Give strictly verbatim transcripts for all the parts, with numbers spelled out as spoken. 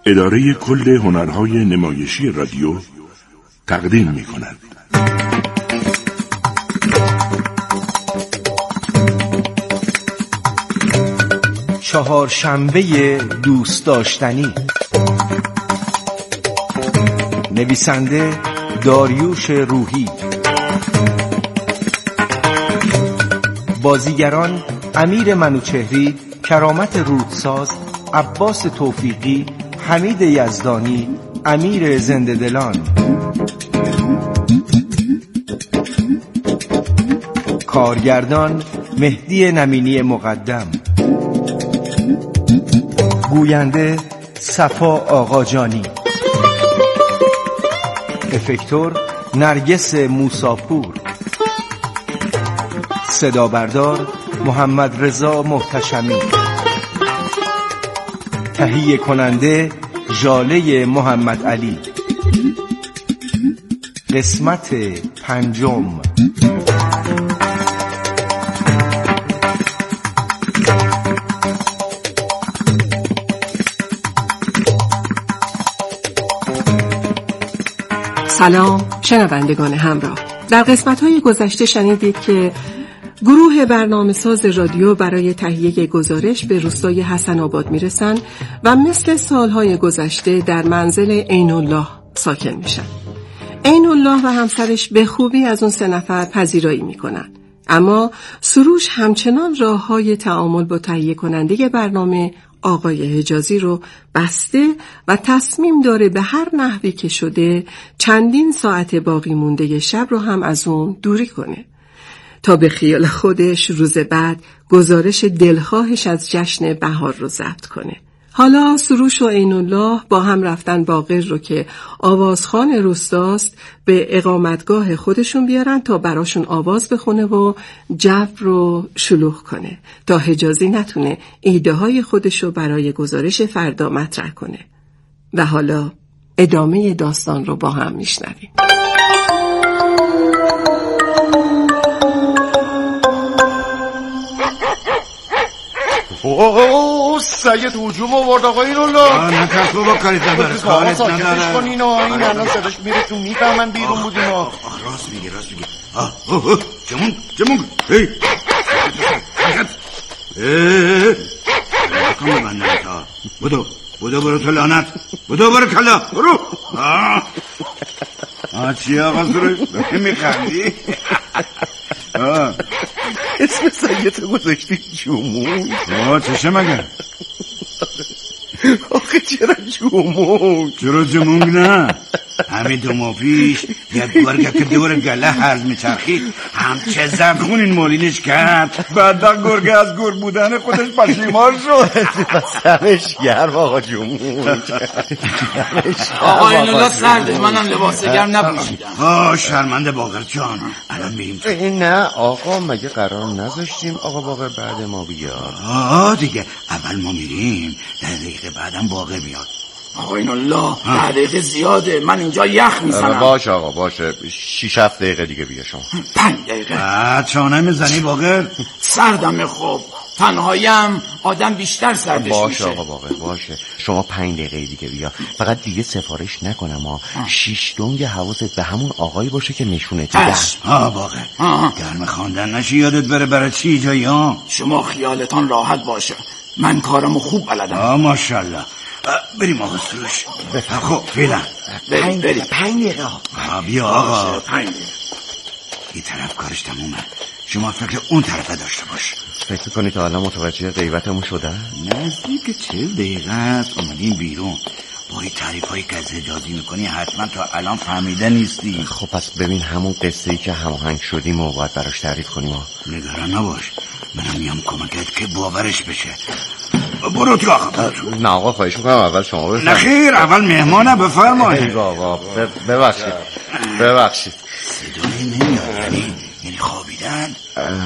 اداره کل هنرهای نمایشی رادیو تقدیم می کند. چهارشنبه دوست داشتنی. نویسنده داریوش روحی. بازیگران امیر منوچهری، کرامت رودساز، عباس توفیقی، حمید یزدانی، امیر زنده‌دلان. کارگردان مهدی نمینی مقدم. گوینده صفا آقاجانی. افکتور نرگس موساپور. صدا بردار محمد رضا محتشمی. تهیه کننده ژاله محمد علی. قسمت پنجم. سلام شنوندگان همراه. در قسمت‌های گذشته شنیدید که گروه برنامه‌ساز رادیو برای تهیه گزارش به روستای حسن آباد میرسن و مثل سالهای گذشته در منزل عین الله ساکن میشن. عین الله و همسرش به خوبی از اون سه نفر پذیرایی میکنن، اما سروش همچنان راه‌های تعامل با تهیه کننده برنامه آقای حجازی رو بسته و تصمیم داره به هر نحوی که شده چندین ساعت باقی مونده شب رو هم از اون دوری کنه تا به خیال خودش روز بعد گزارش دلخواهش از جشن بهار رو ضبط کنه. حالا سروش و عین الله با هم رفتن باقر رو که آوازخوان روستاست به اقامتگاه خودشون بیارن تا براشون آواز بخونه و جو رو شلوغ کنه تا حجازی نتونه ایده های خودش رو برای گزارش فردا مطرح کنه. و حالا ادامه داستان رو با هم میشنویم. اوه سید هجوم آورد آقا این الله. نه تکو با کاری تبرز کارت نداره. کن اینو این الان صداش میره تو میفهمن بیرون بود اینا. راست میگه راست میگه. آه جمون جمون هی اه کم ببندم تا بودو بودو برو تو لعنت بودو برو کلا برو. آه چی آقا سروش میخندی؟ آه اسم سیدت گذاشتی جمون. آه چشه مگه؟ آخه چرا جمون؟ چرا جمون نه؟ همین دو ماه پیش یک گرگه که دور گله هرز میچرخید همچه زبخون این مولینش کرد. بعدا گرگه از گر بودن خودش پشیمان شد. سمش گرم آقا جمون. آقا این الله سرده، منم لباس گرم نپوشیدم. آه شرمنده باقر جان، الان میریم تو. نه آقا مگه قرار نذاشتیم آقا باقر بعد ما بیاد؟ آه دیگه اول ما میریم ده دقیقه بعدم باقر میاد. آقا این الله ده دقیقه زیاده، من اینجا یخ میزنم. باشه آقا باشه، شیش هفت دقیقه دیگه بیا شما. پنج دقیقه. بعد چانه میزنی باقر؟ سردم خوب، تنهاییم آدم بیشتر سردش باشه میشه. آقا باقر باشه، شما پنج دقیقه دیگه بیا. فقط دیگه سفارش نکنم ها. شیش دنگ حواست به همون آقایی باشه که نشونه دیدم. ها باقر گرم خواندن نشی یادت بره برای چی جایی ها. شما خیالتان راحت باشه، من کارمو خوب بلدم. آه ماشاءالله. بریم آقا سروش. خب فعلا بریم بریم. پنج دقیقه بیا آقا. پنج دقیقه. این طرف کارش تمومه، شما فکر اون طرفه داشته باش. فکر کنی تا الان متوجه غیبتمون شده؟ نزدیک چهل دقیقه است اومدیم بیرون. با این تعریف هایی که زجاجی میکنی حتما تا الان فهمیده نیستی. خب پس ببین همون قصه ای که هماهنگ شدیم و باید براش تعریف کنیم. نگران نباش، منم میام کمکت که باورش بشه. برو تو آقا. نه آقا خواهش میکنم اول شما بفرمایید. نه خیر اول مهمانه بفرمایید. آقا ببخشید ببخشید صدایی نمیاد. یعنی یعنی خوابیدن؟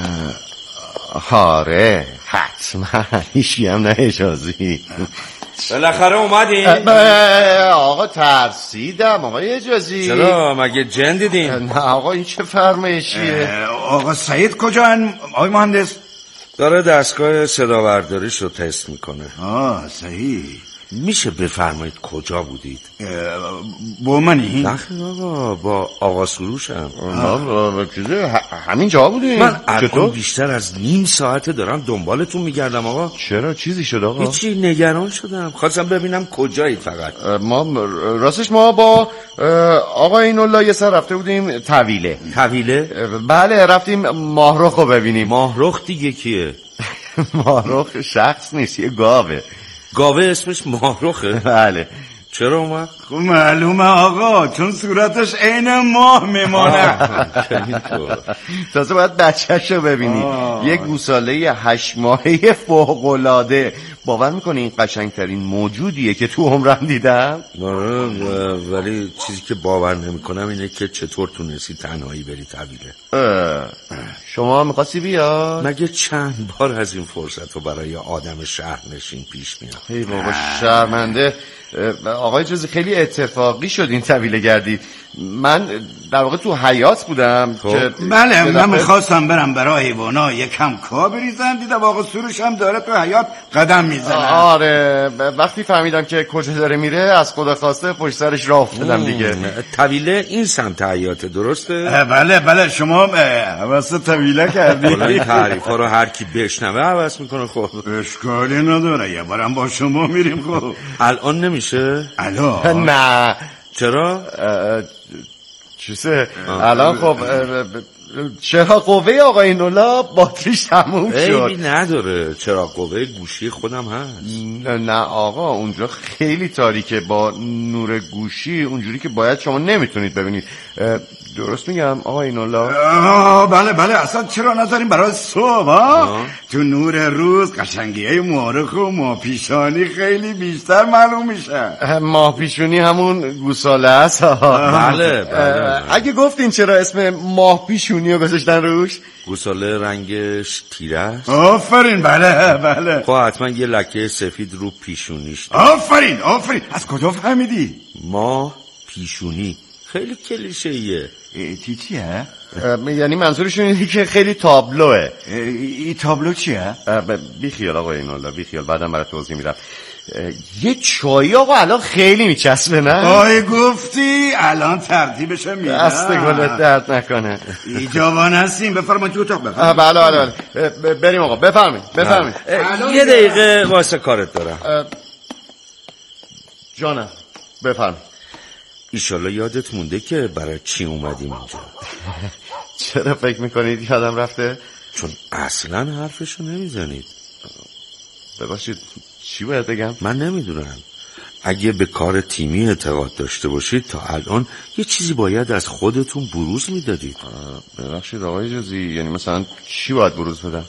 آره حتما هیچی هم نه اجازی. بالاخره اومدی؟ آقا ترسیدم آقای اجازی. چرا مگه جن دیدین؟ نه آقا این چه فرمایشیه؟ آقا سعید کجا آقای مهندس؟ داره دستگاه صدا برداریش رو تست میکنه. آه صحیح. میشه بفرمایید کجا بودید؟ با منی؟ نخیر آقا، با آقا سروشم. همین جا بودیم. من الان بیشتر از نیم ساعته دارم دنبالتون میگردم آقا. چرا چیزی شد آقا؟ هیچی، نگران شدم، خواستم ببینم کجایید. فقط ما راستش ما با آقا اینالله یه سر رفته بودیم طویله. طویله؟ بله، رفتیم ماهرخ رو ببینیم. ماهرخ دیگه کیه؟ ماهرخ شخص نیست، یه گاوه. گاوه اسمش ماهرخه؟ بله. چرا اومد؟ خب معلومه آقا، چون صورتش عین ماه میمونه. تازه باید بچه‌ش رو ببینی، یه گوساله هشت ماهه فوق‌العاده. باور میکنی این قشنگترین موجودیه که تو عمرم دیدم؟ آره، ولی چیزی که باور نمیکنم اینه که چطور تونستی تنهایی بری طویله. شما میخواستی بیا؟ مگه چند بار از این فرصت رو برای آدم شهرنشین پیش میاد؟ ای بابا شرمنده. آقای جزی خیلی اتفاقی شد این طویله گردید. من در واقع تو حیاط بودم که بله، من میخواستم برم برای حیوانا یکم کار بریزم، دیدم آقا سروش هم داره تو حیاط قدم میزنه. آره، وقتی فهمیدم که کجا داره میره از خدا خواسته پشت سرش راه افتادم دیگه. طویله این سمت حیاط درسته؟ بله بله، شما حواس طویله کردی. این تعریفا رو هر کی بشنوه حواس میکنه. خب اشکالی نداره، یه بارم با شما میریم. خب الان نمیشه؟ الان نه. چرا؟ چیزه الان خب چرا قوه آقای نولا باتریش تموم شد. عیبی نداره، چرا قوه گوشی خودم هست. نه آقا، اونجا خیلی تاریکه، با نور گوشی اونجوری که باید شما نمیتونید ببینید. درست میگم آقای نولا؟ بله بله، اصلا چرا نذاریم برای صبح ها؟ تو نور روز قشنگی های مورخ و ماهپیشانی خیلی بیشتر معلوم میشه. ماهپیشونی همون گوساله است. بله بله. اگه گفتین چرا اسم ماهپیشونی رو گذاشتن روش؟ گوساله رنگش تیره است. آفرین، بله بله. خب حتما یه لکه سفید رو پیشونیش. آفرین آفرین. از کجا فهمیدی؟ ماه پیشونی خیلی کلیشه‌ایه. تی چیه؟ یعنی منظورشون اینه که خیلی تابلوه. این تابلو چیه؟ بی خیال آقا اینالله، بی خیال، بعدم برای توضیح میدم. یه چایی آقا الان خیلی میچسبه نه؟ آی گفتی الان ترتیبشو میدم. دست گلت درد نکنه. ایجابان هستیم، بفرمایید تو اتاق بفرمایید. بله بله بله، بریم آقا، بفرمایید بفرمایید. یه دقیقه واسه کارت دارم. جانم بفرمایید. ایشالله یادت مونده که برای چی اومدیم اینجا. چرا فکر میکنید یادم رفته؟ چون اصلا حرفشو نمیزنید. ببخشید چی باید بگم؟ من نمیدونم. اگه به کار تیمی اعتقاد داشته باشید تا الان یه چیزی باید از خودتون بروز میدادید. ببخشید آقای جزی، یعنی مثلا چی باید بروز بدم؟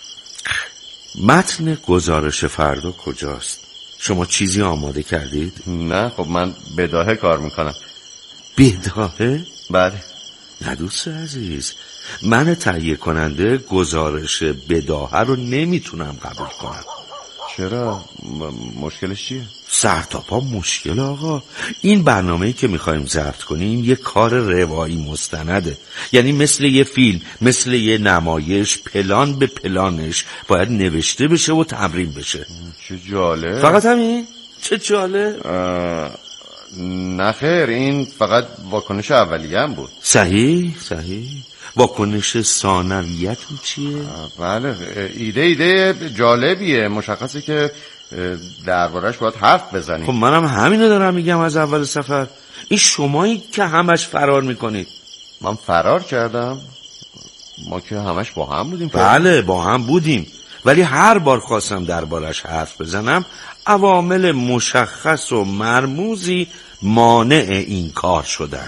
متن گزارش فردا کجاست؟ شما چیزی آماده کردید؟ نه خب من بداهه کار میکنم. بداهه؟ بله. نه دوست عزیز، من تهیه کننده گزارش بداهه رو نمیتونم قبول کنم. چرا؟ م- مشکلش چیه؟ سر تا پا مشکل آقا. این برنامه‌ای که میخوایم ضبط کنیم یه کار روایی مستنده، یعنی مثل یه فیلم، مثل یه نمایش، پلان به پلانش باید نوشته بشه و تمرین بشه. چه جالب. فقط همین؟ چه جالب. نه خیر، این فقط واکنش اولیه هم بود. صحیح صحیح. واکنش ثانویتون چیه؟ بله، ایده ایده جالبیه، مشخصه که دربارش باید حرف بزنیم. خب منم همینو دارم میگم از اول سفر. این شمایی که همش فرار میکنید. من فرار کردم؟ ما که همش با هم بودیم. بله با هم بودیم، ولی هر بار خواستم دربارش حرف بزنم عوامل مشخص و مرموزی مانع این کار شدن.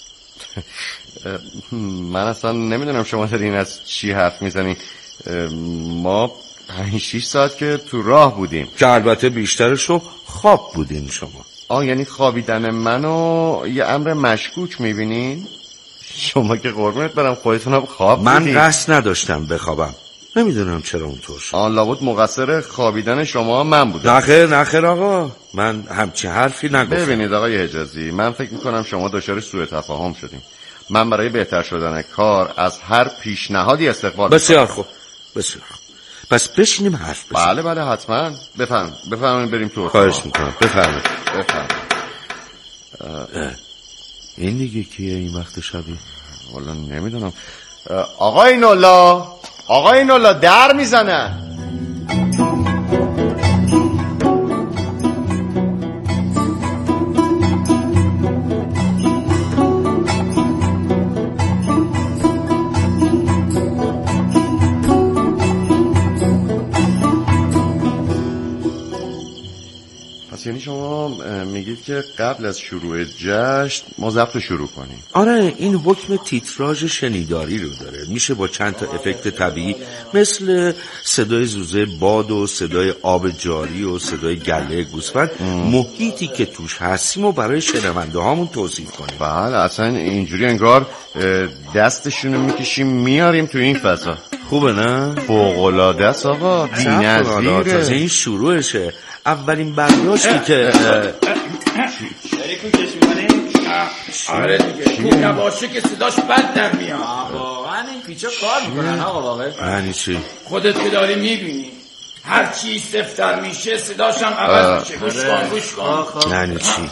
من اصلا نمیدونم شما دارین از چی حرف میزنین. ما پنج شیش ساعت که تو راه بودیم، که البته بیشترشو خواب بودین شما. آه یعنی خوابیدن منو یه امر مشکوک میبینین؟ شما که قربونت برم خودتونم خواب من بودین. قصد نداشتم بخوابم، نمیدونم چرا اونطور شد. آن لابد مقصر خوابیدن شما من بودم. نخیر نخیر آقا، من همچی حرفی نگفتم. ببینید آقای حجازی، من فکر میکنم شما دچار سوء تفاهم شدین. من برای بهتر شدن کار از هر پیشنهادی استقبال بسیار خوب بسیار خوب. پس بشینیم حرف بزنیم. بله بله حتما. بفهم بفهمیم بریم تو. خواهش میکنم بفرمایید. بفهم. این دیگه کیه این وقت شبی؟ والا نمیدونم. آقای نولا آقای نولا در میزنه. یعنی شما میگید که قبل از شروع جشن ما ضبط رو شروع کنیم؟ آره، این حکم تیتراژ شنیداری رو داره. میشه با چند تا افکت طبیعی مثل صدای زوزه باد و صدای آب جاری و صدای گله گوسفند محیطی که توش هستیم و برای شنونده هامون توصیف کنیم. بله، اصلا اینجوری انگار دستشونو میکشیم میاریم تو این فضا. خوبه نه؟ فوق‌العاده است آقا، بی‌نظیره. تازه این شروعشه. اولین برداشتی که شریکو کش میکنی؟ آره دیگه، خوب نباشه که صداش بد در میاد. واقعا این پیچا کار میکنن آقا. واقعا یعنی چی؟ خودت که داری میبینی هر چی سفتر میشه صداش هم عوض میشه. گوش کن گوش کن. یعنی چی؟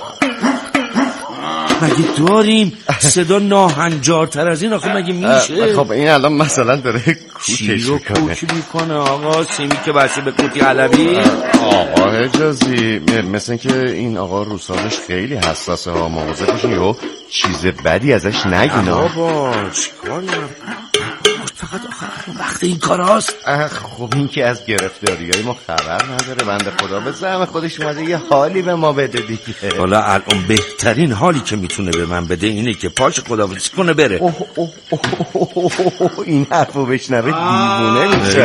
مگه داریم صدا ناهنجارتر از این؟ آخه مگه میشه؟ خب این الان مثلا داره کوچش میکنه. کوچ میکنه آقا. سیمی که بسته به قوطی علوی. آقا حجازی مثل این که این آقا روسازش خیلی حساسه ها، مواظب باشین یهو چیز بدی ازش نگین. بابا چیکار کنم؟ فقط آخر وقت این کار هاست. خب این که از گرفتاری های ما خبر نداره بنده خدا. به زعم خودش اومده یه حالی به ما بده دیگه. حالا الان بهترین حالی که میتونه به من بده اینه که پاش خداحافظی کنه بره. اوه اوه اوه اوه این حرفو بشنوه دیوونه میشه.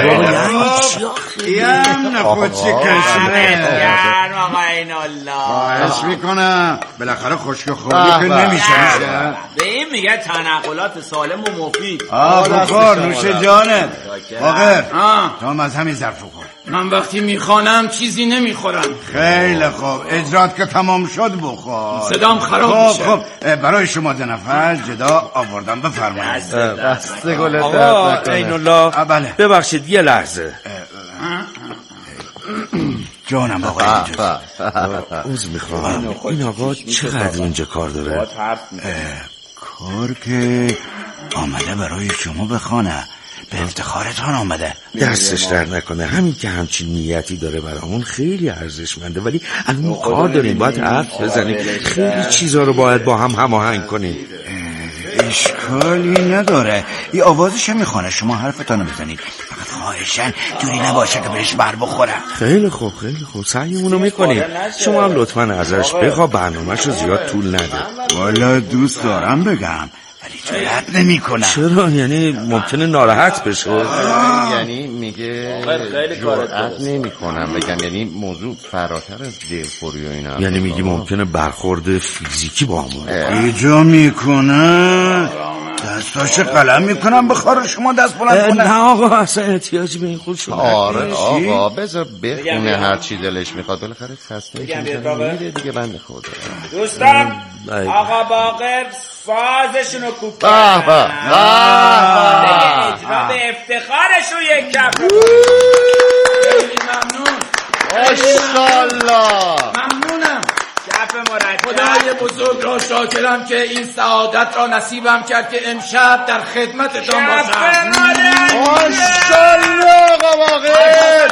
یم نخوچی کشمه گرم آقا این الله. خواهش میکنم بالاخره خشک خوری که نمیشه. به این میگه تنقلات سالم و مفید. آه بخور نوش جانت. باقر تو هم از همین ظرف بخور. من وقتی میخوانم چیزی نمیخورم. خیلی خوب، اجرات که تمام شد بخور. صدام خراب میشه. خب خب برای شما دو نفر جدا آوردم، بفرمایید. دست گلت آقا عین الله بله ببخشید یه لحظه. جانم آقای عذر میخوام. این آقا چقدر اینجا کار داره؟ کار که آمده برای شما بخوانه، به افتخارتان آمده. دستش در نکنه. همین که همچین نیتی داره برامون خیلی ارزشمنده، ولی الان کار داریم، باید حرف بزنیم، خیلی چیزا رو باید با هم هماهنگ کنیم. اشکالی نداره، این آوازش هم میخوانه، شما حرفتانو بزنید، فقط خواهشن جوری نباشه که بهش بر بخوره. خیلی خوب خیلی خوب، سعیمونو میکنیم. شما هم لطفاً ازش بخوا برنامه‌ش رو زیاد طول نده. والا دوست دارم بگم ولی جرأت نمیکنم. چرا؟ یعنی ممکنه ناراحت بشه؟ یعنی میگه جرأت نمیکنم بگم، یعنی موضوع فراتر از دلخوری و اینا. یعنی میگی ممکنه برخورد فیزیکی با همون ایجا میکنه، دستاش قلم میکنم بخواره شما دست بلند کنه. نه آقا اصلا احتیاجی به این خود شما. آره آقا بذار بخونه هر چی دلش میخواد، بالاخره خسته میشه میره دیگه بنده خدا. دوستان آقا باقر فازشونو کوک به به به اجرا به افتخارشون یک کف. خیلی ممنون. ماشاءالله. ممنونم. کف مرتب. خدای بزرگ را شاکرم که این سعادت را نصیبم کرد که امشب در خدمتتان باشم. ماشاءالله آقا باقر.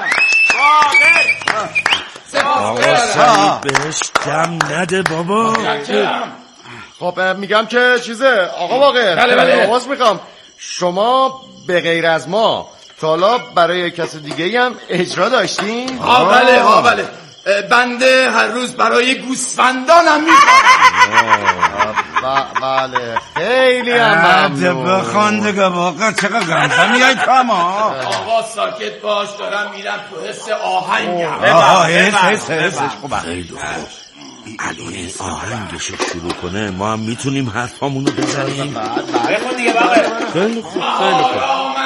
آقا سعید بهش دم نده بابا. خب میگم که چیزه آقا باقر. بله بله. آواز میخوام شما به غیر از ما تالا برای کس دیگه هم اجرا داشتین؟ ها بله ها بله. بنده هر روز برای گوسفندانم میخوام. بله خیلی هم ممنون. بخوان دیگه واقعا چقدر غمزه میای کما. آقا ساکت باش، دارم میرم تو حس آهنگم. آه حس حس حسش خوبه. خیلی خوب. الان این آهنگش شروع کنه ما هم میتونیم حرفامونو بزنیم. بخون دیگه باقر. خیلی خوب خیلی خوب.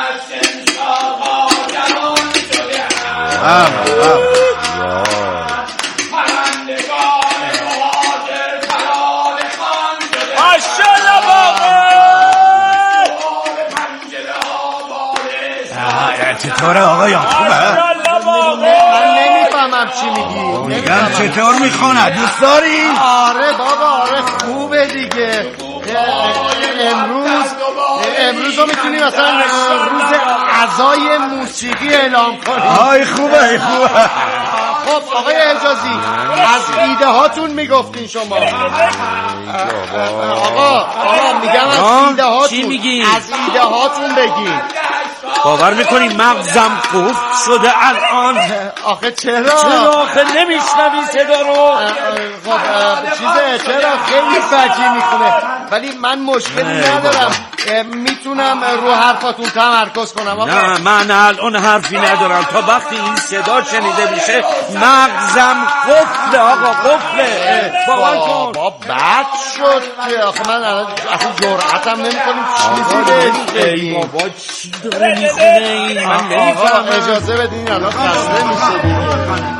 ماشاءالله باقر. چطوره آقایان خوبه؟ من نمیفهمم چی میگی. میگم چطور میخونه دوست داری؟ آره بابا آره خوبه دیگه. امروز امروز رو میتونی مثلا روز عزای موسیقی اعلام کنی. آی خوبه خوبه. خب آقای حجازی از ایده هاتون میگفتین شما. آقا آقا میگم از ایده هاتون. چی میگی؟ از ایده هاتون بگین. باور میکنی مغزم قفل شده الان؟ آخه چرا؟ چرا آخه نمیشنوی صدا رو؟ خب چیزه چرا خیلی فجی میخونه ولی من مشکلی ندارم میتونم رو حرفاتون تمرکز کنم. آقا نه من الان حرفی ندارم تا وقتی این صدا شنیده میشه مغزم قفله آقا قفله. باور کن. بابا بد شد که آخه من الان اصلا جرأتم نمیکنیم چیزی بهش بگیم. بابا چی داره میخونه این؟ من نمیفهمم. اجازه بدین الان خسته میشه دیگه.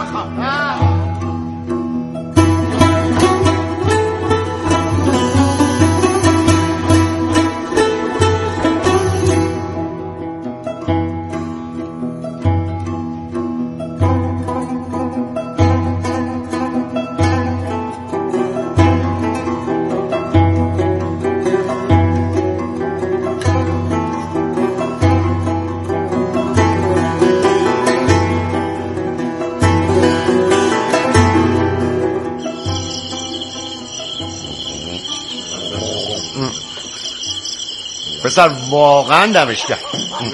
پسر واقعا دمش کرد.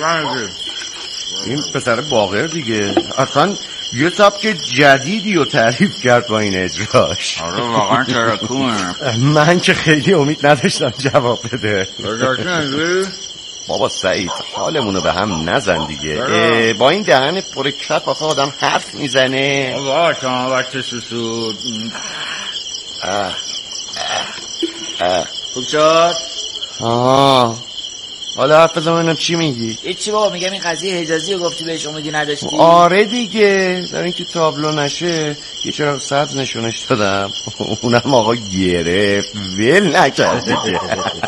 این پسر باقر دیگه اصلا یه سبک جدیدی رو تعریف کرد با این اجراش. آره واقعا ترکونه. من که خیلی امید نداشتم جواب بده. بابا سعید حالمونو به هم نزن دیگه. با این دهن پر کف آخه آدم حرف میزنه. بابا شما وقت سسود خوب شد. آه حالا حرف بزن ببینم چی میگی. هیچی بابا میگم این قضیه حجازی رو گفتی بهش امیدی نداشتی. آره دیگه در این که تابلو نشه یه چرا سبز نشونش دادم اونم آقا گرفت ول نکرد دیگه.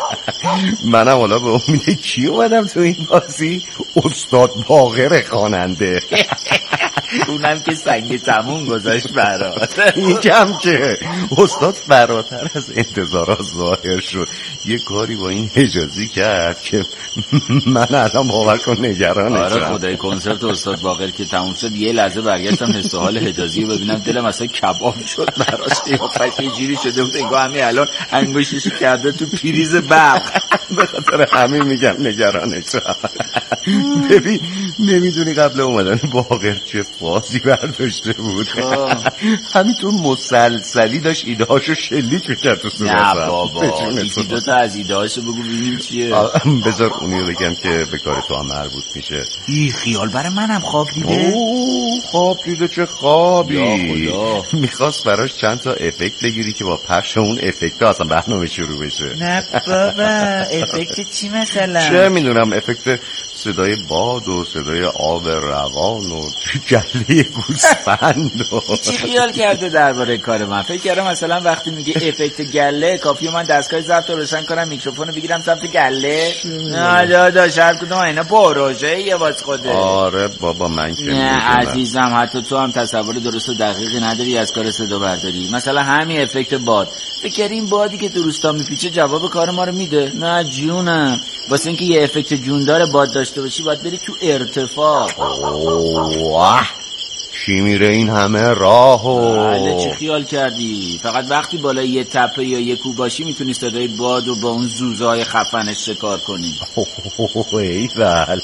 منم حالا به امید کی اومدم تو این بازی؟ استاد باقر خواننده. اونم که سنگ تموم گذاشت برات. میگم که استاد فراتر از انتظارات ظاهر شد. یه کاری با این حجازی کرد که من الان باور کن نگرانشم. آره خدای کنسرت استاد باقر که تموم شد یه لحظه برگشتم حس و حال حجازی رو ببینم دلم اصلا کباب شد براش. قیافش یه جوری شده بود انگار همین الان انگشتش کرده تو پریز برق. به خاطر همین میگم نگرانشم. ببین نمیدونی قبل اومدن باقر چه فازی برداشته بود. همینطور مسلسلی داشت ایده هاشو شلیک میکرد تو صورتم. نه بابا یکی دو تا از ایده هاشو بگو ببینیم چیه. بذار اونیو بگم که به کار تو هم مربوط میشه. بی خیال برای منم خواب دیده. اوه خواب دیده چه خوابی. یا خدا میخواست براش چند تا افکت بگیری که با پخش اون افکت ها اصلا برنامه شروع بشه. نه بابا افکت چی مثلا؟ چه میدونم افکت صدای باد و صدای آب روان و گله گوسفند. چی خیال کرده درباره کار من؟ فکر کردم مثلا وقتی میگه افکت گله کافیه من دستگاه ضبط رو روشن کنم میکروفون رو بگیرم سمت گله. نه داداش هر کدوم اینا پروژه یه واسه خوده. آره بابا من که نه عزیزم حتی تو هم تصور درست و دقیقی نداری از کار صدا برداری. مثلا همین افکت باد فکر کردی این بادی که تو روستا میپیچه جواب کار ما رو میده؟ نه جونم واسه اینکه یه افکت جوندار باد داشته باشی باید بری تو ارتفاع. اوه چی میره این همه راهو؟ بله چی خیال کردی؟ فقط وقتی بالای یه تپه یا یه کوه باشی میتونی صدای باد و با اون زوزهای خفنش شکار کنی. ایول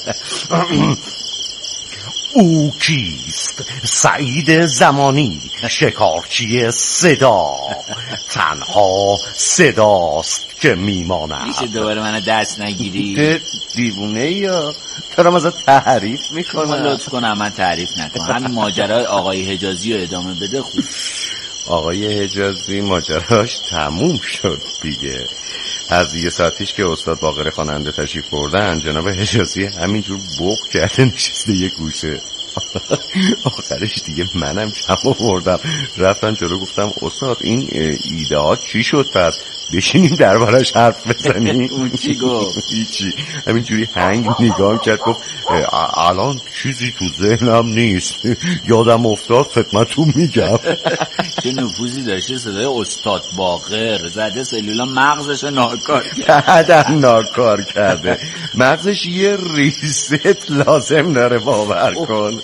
او کیست؟ سعید زمانی شکارچی صدا. تنها صداست که میماند. میشه دوباره منو دست نگیری؟ دیوونه یا دارم ازت تعریف میکنم. لطف کنم من تعریف نکنم. همین ماجرای آقای حجازی رو ادامه بده. خوب آقای حجازی ماجراش تموم شد دیگه. از یه ساعتیش که استاد باقر خواننده تشریف بردن جناب حجازی همینجور بوق کرده نشسته یه گوشه. آخرش دیگه منم کم آوردم رفتم جلو گفتم استاد این ایده ها چی شد پس؟ بشینیم دربارش حرف بزنیم. اون چی گفت؟ هیچی، همینجوری هنگ نگاه کرد گفت الان چیزی تو ذهنم نیست، یادم افتاد خدمتتون میگم. چه نفوذی داشته صدای استاد باقر، زده سلولا مغزش ناکار کرده. ناکار کرده مغزش یه ریست لازم داره، باور کن.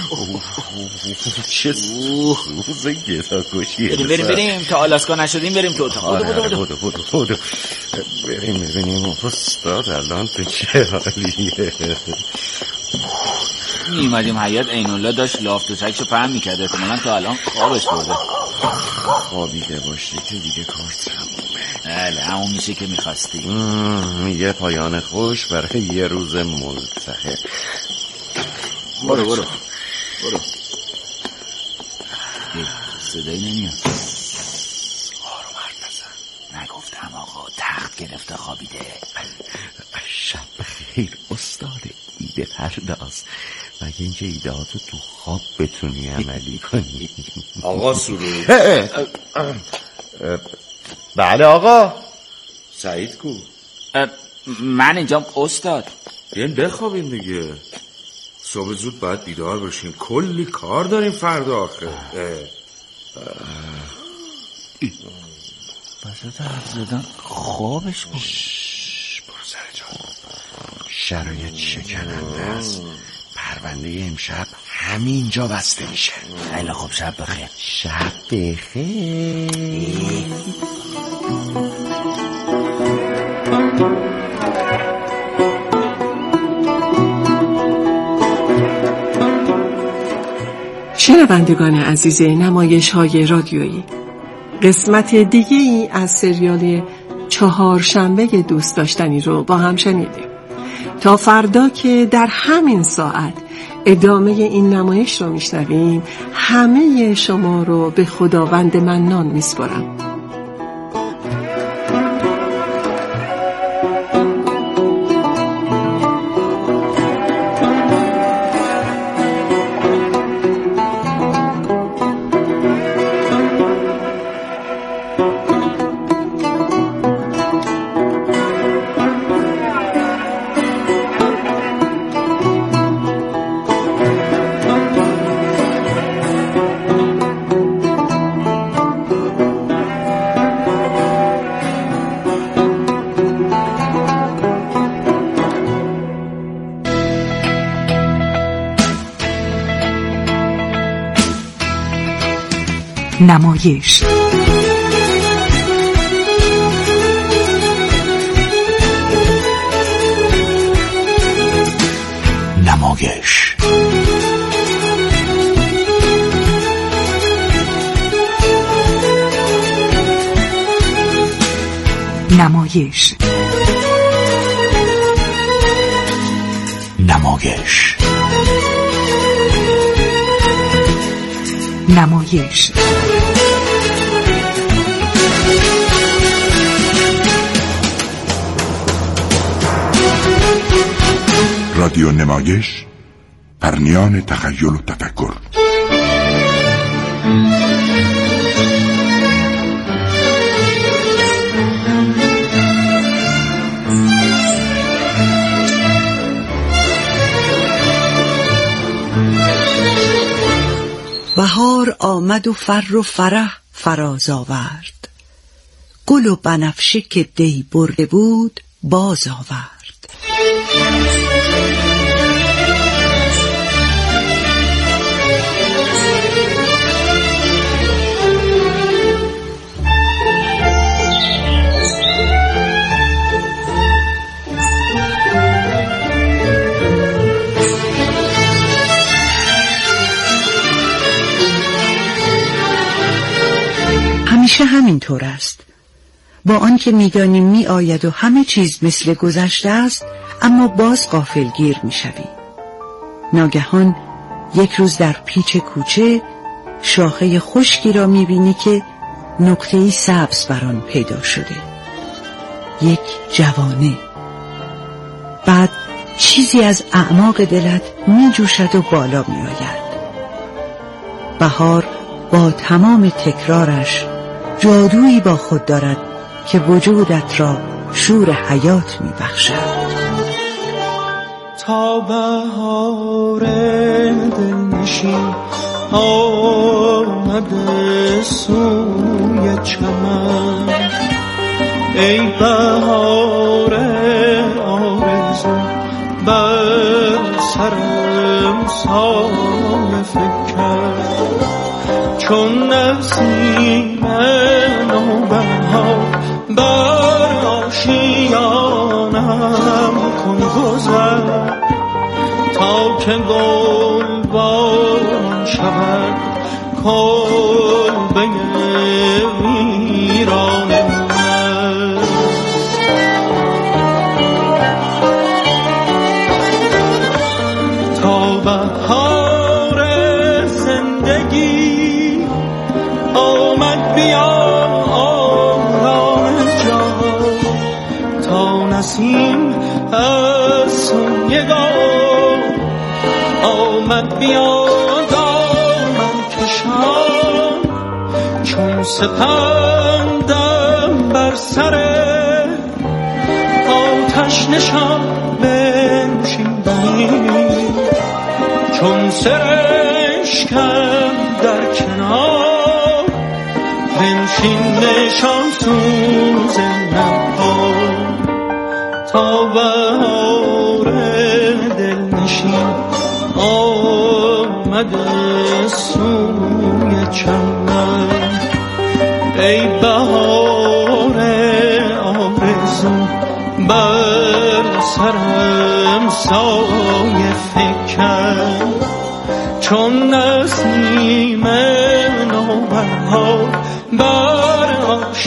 چه سوز گداکشیه. بریم بریم بریم تا آلاسکا نشدیم، بریم تو اتاق. بودو بودو بودو بودو بودو بریم ببینیم استاد الان تو چه حالیه. میمدیم حیات عین الله داشت لاف تو چکشو پهم میکرد، احتمالاً تا الان خوابش برده. خوابیده باشه که دیگه کار تمومه. بله همون میشه که میخواستی. یه پایان خوش برای یه روز ملتهب. برو برو برو. صدایی نمیاد. آروم حرف بزن. نگفتم آقا تخت گرفته خوابیده. شب بخیر استاد ایده پرداز، مگه اینکه ایدهاتو تو خواب بتونی عملی کنی. آقا سرود. بله آقا. سعید کو؟ من اینجام استاد. بیاین بخوابیم دیگه، صبح زود باید بیدار باشیم، کلی کار داریم فردا آخه. وسط حرف زدن خوابش بود. برو سر جان، شرایط شکننده است. پرونده امشب همینجا بسته میشه. خیلی خوب، شب بخیر. شب بخیر. شنوندگان عزیز نمایش های رادیویی، قسمت دیگه ای از سریال چهارشنبه دوست داشتنی رو با هم شنیدیم. تا فردا که در همین ساعت ادامه این نمایش رو میشنویم، همه شما رو به خداوند منان میسپارم. نمایش نمایش نمایش نمایش نمایش رادیو نمایش، پرنیان تخیل و تفکر. بهار آمد و فر و فرح فراز آورد، گل و بنفشه که دی برده بود باز آورد. همیشه همینطور است. با آنکه می‌دانیم می‌آید و همه چیز مثل گذشته است، اما باز غافلگیر می‌شوی. ناگهان یک روز در پیچ کوچه شاخه خشکی را می‌بینی که نقطه‌ای سبز بر آن پیدا شده. یک جوانه. بعد چیزی از اعماق دلت می‌جوشد و بالا می‌آید. بهار با تمام تکرارش جادویی با خود دارد که وجودت را شور حیات می بخشد. تا بهار دلنشین آمده سوی چمن، ای بهار آرزو بر سرم سایه فکر، چون نسیم نوبهار بر آشیانم کن گذر، تا که گل باران شود کلبه ویران من. تا بهار زندگی آمد بیا آرام جان، تا نسیم از سوی گل آمد بیا دامن کشان، چون سپندم بر سر آتش نشان بنشین بنی، چون سرشکم در کنار بنشین نشان سوز نها. تا بهار دلنشین آمده سوی چمن، ای بهار آرزو بر سرم سایه فکن، چون نسیم نوبهار بر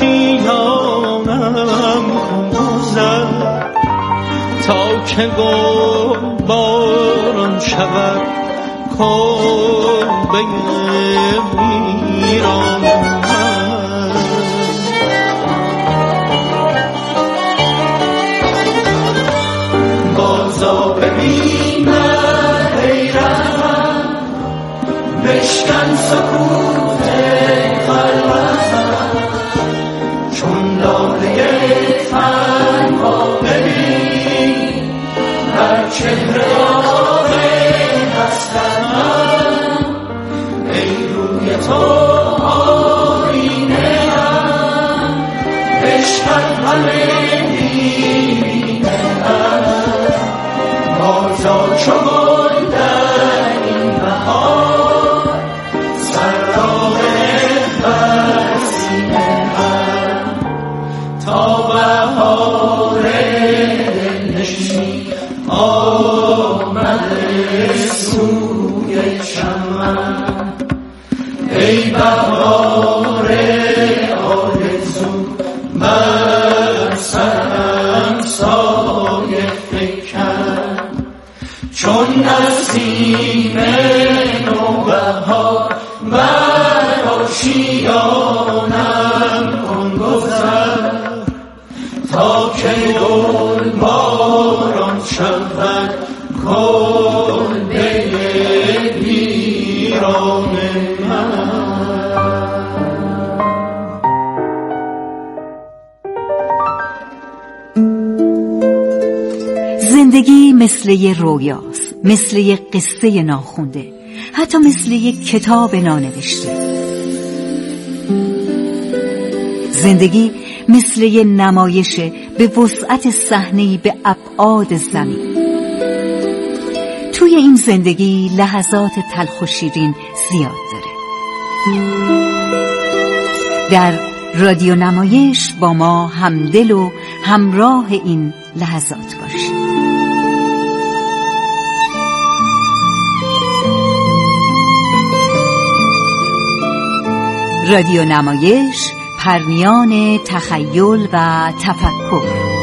آشیانم کن گذر، تا که گل باران شود کلبه ویران من. بازا ببین حیرتم، بشکن سکوت خلوتم، چون لاله تنها ببین بر چهره یار هستم، ای روی تو آینه ام، بشکن همه دیرینه ام، بازا چو گل در این بهار سرراه بر سینه ام، تا بهار دلنشین آمده سوی چمن، ای بهار آرزو بر سرم سایه فکن، چون نسیم نوبهار بر آشیانم کن گذر، تا که گل باران شود کلبه ویران من. زندگی مثل یه رویاست، مثل یه قصه ناخونده، حتی مثل یه کتاب نانوشته. زندگی مثل یه نمایشه به وسعت صحنه‌ای به ابعاد زمین. توی این زندگی لحظات تلخ و شیرین زیاد داره. در رادیو نمایش با ما همدل و همراه این لحظات باشید. رادیو نمایش، پرمیان تخیل و تفکر.